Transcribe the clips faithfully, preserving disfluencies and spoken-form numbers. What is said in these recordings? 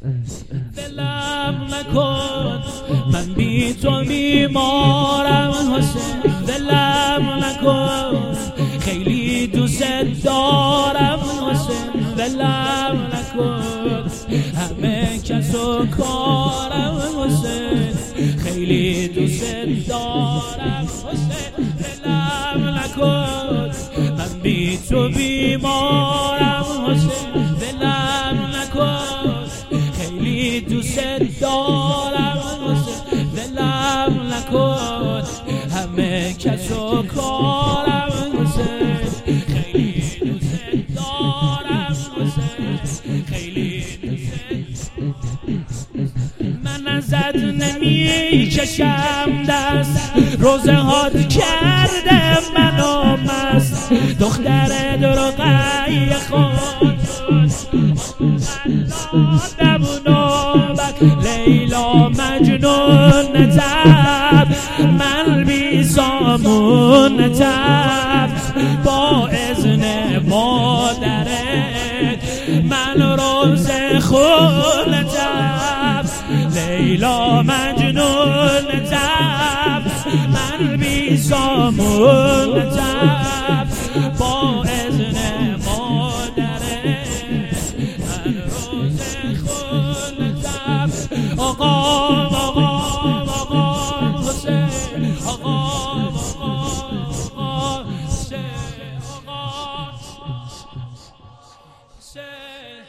دلم نکن من بی تو بیمارم حسین، دلم نکن خیلی دوست دارم حسین، دلم نکن همه کس و کارم حسین، خیلی دوست دارم حسین، دلم نکن من بی تو بیمارم حسین، دلم نکن خیلی دوست دارم حسین، دلم نکن همه کس و کارم حسین، خیلی دوست دارم حسین، خیلی دوست. من ازت نمی کشم دست، روزه هات کرده منو مست، دختر درقی خود لیلا مجنون تب، من بی سامون تب، با اذن مادرت من روز خون تب، لیلا مجنون تب، من بی سامون تب، با اذن مادرت من روز خون تب. آقا آقا آقا حسین، آقا آقا حسین، آقا حسین،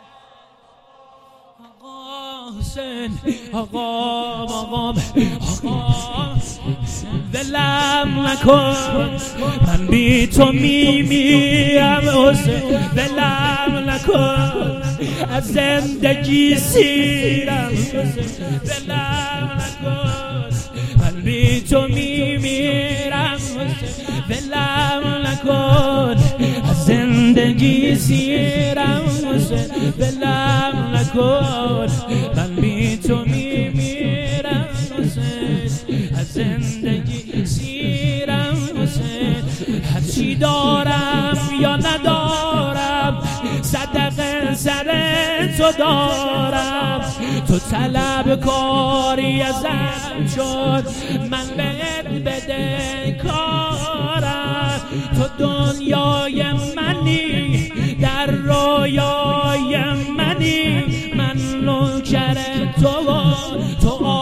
آقا حسین، آقا آقا آقا دلم نکن من بی تو میمیرم حسین، دلم نکن از زندگی سیرم حسین، دلم نکن من بی تو میمیرم حسین، دلم نکن از زندگی سیرم حسین، دلم نکن من بی تو میمیرم حسین، از زندگی سیرم حسین، هرچی دارم یا ندارم صدقه سر تو دارم، تو طلب کاری ازم شد من بهت بده کارم، تو دنیای منی در رویای منی، من نوکر تو تو